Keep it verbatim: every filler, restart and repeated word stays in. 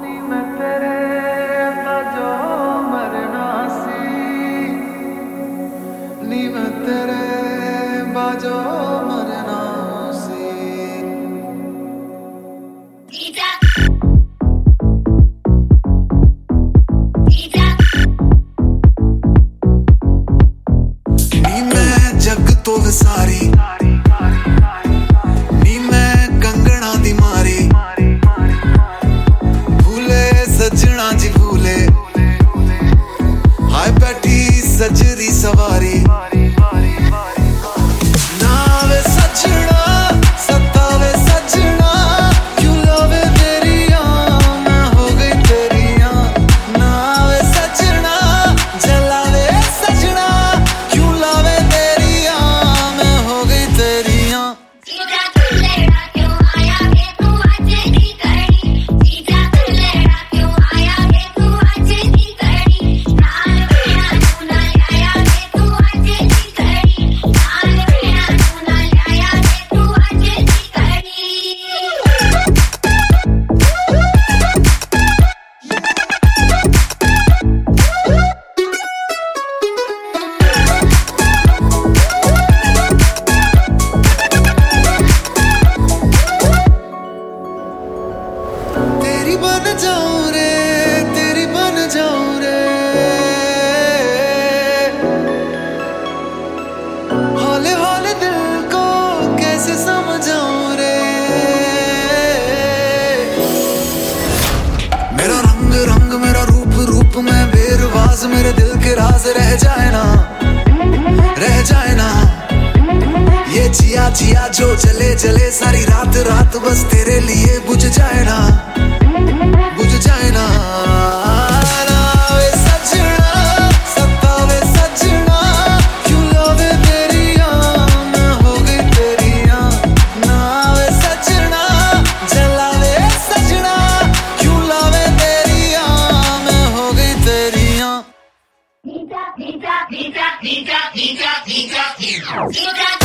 नी मैं तेरे ताजो मरना सी, नी मैं तेरे बाजो मरना सी। नी मैं जग तो विसारी, नी मैं कंगना दी मारी, भूले सजना जी भूले, हाय बैठी सजरी सवारी। नावे सजना सतावे सजना, क्यों लावे तेरिया मैं हो गई तेरिया। नावे सजना जलावे सजना, क्यों लावे तेरिया मैं हो गई तेरिया। तेरी बन जाऊं रे, तेरी बन जाऊं रे, हौले हौले दिल को कैसे समझाऊं रे। मेरा रंग रंग मेरा रूप रूप में बेरवाज, मेरे दिल के राज रह जाए ना, रह जाए ना। ये जिया जिया जो जले जले सारी रात रात, बस तेरे लिए बुझ जाए ना, बुझ जाए ना। नावे सजना सतावे सजना, क्यों लावे तेरिया मैं हो गई तेरिया। नावे सजना जलावे सजना, क्यों लावे तेरिया मैं हो गई तेरिया। Nita, Nita, Nita, Nita, Nita, Nita, Nita.